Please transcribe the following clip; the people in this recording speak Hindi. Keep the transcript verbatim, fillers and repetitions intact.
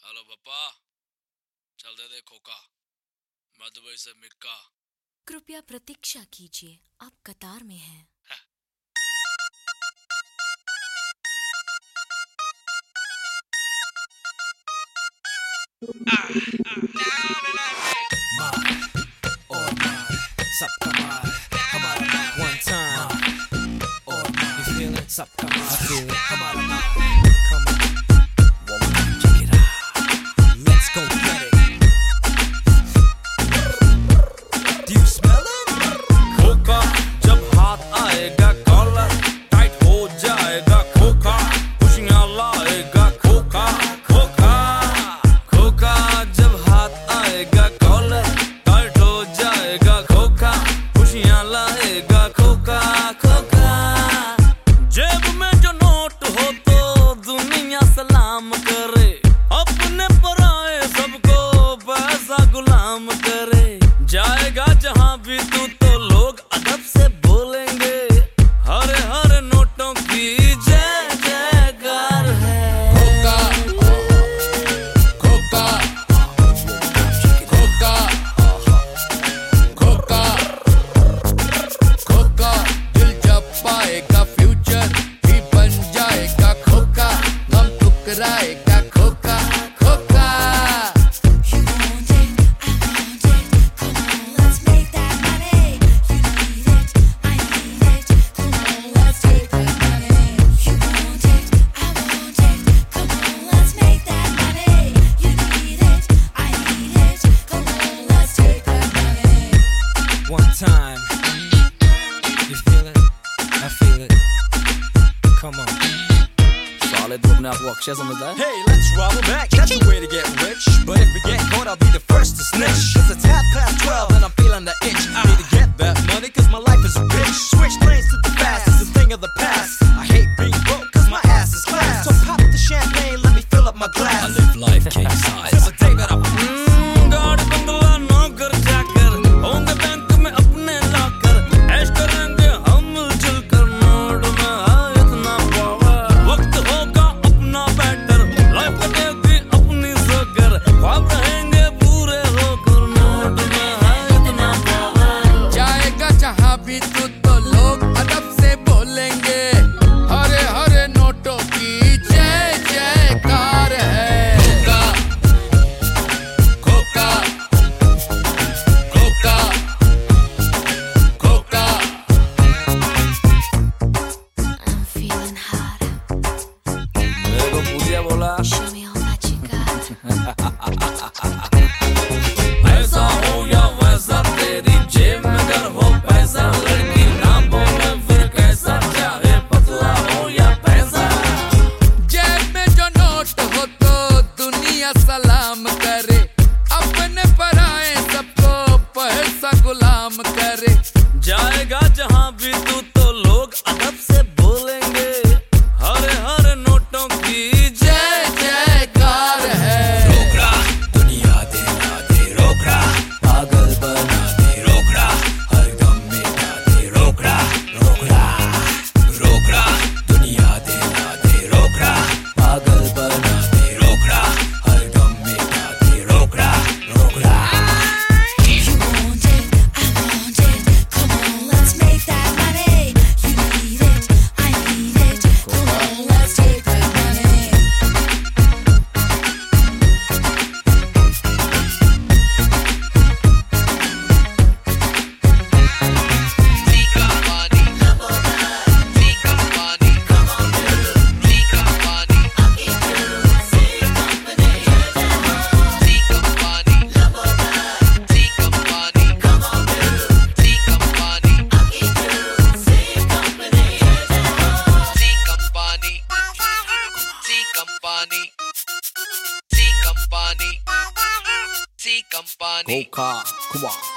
हेलो पप्पा, चल दे दे खोका, मैं दुबई से मिक्का। कृपया प्रतीक्षा कीजिए, आप कतार में हैं। सबका मार हमारा मार one time और you feel it सबका मार I feel it हमारा मार come on woman check it out let's go get it do you smell it खोका जब हाथ आएगा कॉलर टाइट हो जाएगा खोका खुशियां लाएगा खोका खोका खोका जब हाथ आएगा कॉलर टाइट हो जाएगा खोका खुशियां लाएगा खोका खोका जेब में जो नोट हो तो दुनिया सलाम करे अपने पराए सबको पैसा गुलाम करे जाएगा जहां भी तू तो लोग अदब से बोलेंगे हरे हरे नोटों की जय जयकार है खोका खोका खोका खोका खोका दिल जब पाएगा फ्यूचर भी बन जाएगा खोका गम ठुकराएगा खोका खोका one time you feel it I feel it come on साले तू अपने आप को अक्षय समझता है Hey, let's roll back, that's the way to get rich. But if we get caught, I'll be the first to snitch. It's a tap past twelve and I'm feeling the itch. I need to get that money cause my life is a bitch. Switch lanes to the fast, it's a thing of the past. I hate being broke cause my ass is class. So pop the champagne, let me fill up my glass. I live life king size. Since the day that I गाड़ी बंगला नौकर चाकर होंगे बैंक में अपने लाकर ऐश करेंगे हम मिलजुल कर नोट में है इतना पावर वक्त होगा अपना बेटर लाइफ कटेगी अपनी जोकर ख्वाब रहेंगे पूरे होकर नोट में है इतना पावर जाएगा जहां भी तू तो लोग अदब से बोलेंगे हरे हरे नोटों की जय जयकार है खोका खोका खोका खोका I'm feeling hot. मेरे को पूछिया बोला Show me all that you got. ऐसा हो या वैसा तेरी जेब में अगर हो पैसा लड़की ना बोले फिर कैसा चाहे पतला हो या पैसा जेब में जो नोट हो तो दुनिया सलाम करे अपने पराए सबको पैसा गुलाम करे जाएगा जहां भी तू तो लोग अदब से बोलेंगे हरे हरे नोटों की जय जयकार है रोकरा दुनिया देना दे रोकरा पागल बना दे रोकरा हर दम मिटा दे रोकरा रोकरा रोकरा दुनिया देना दे रोकरा पागल बना दे रोकरा हर दम मिटा दे रोकरा रोकरा You want it, I want it. Come on, let's make that money. You need it, I need it. Come on, let's take that money. खोका, come on.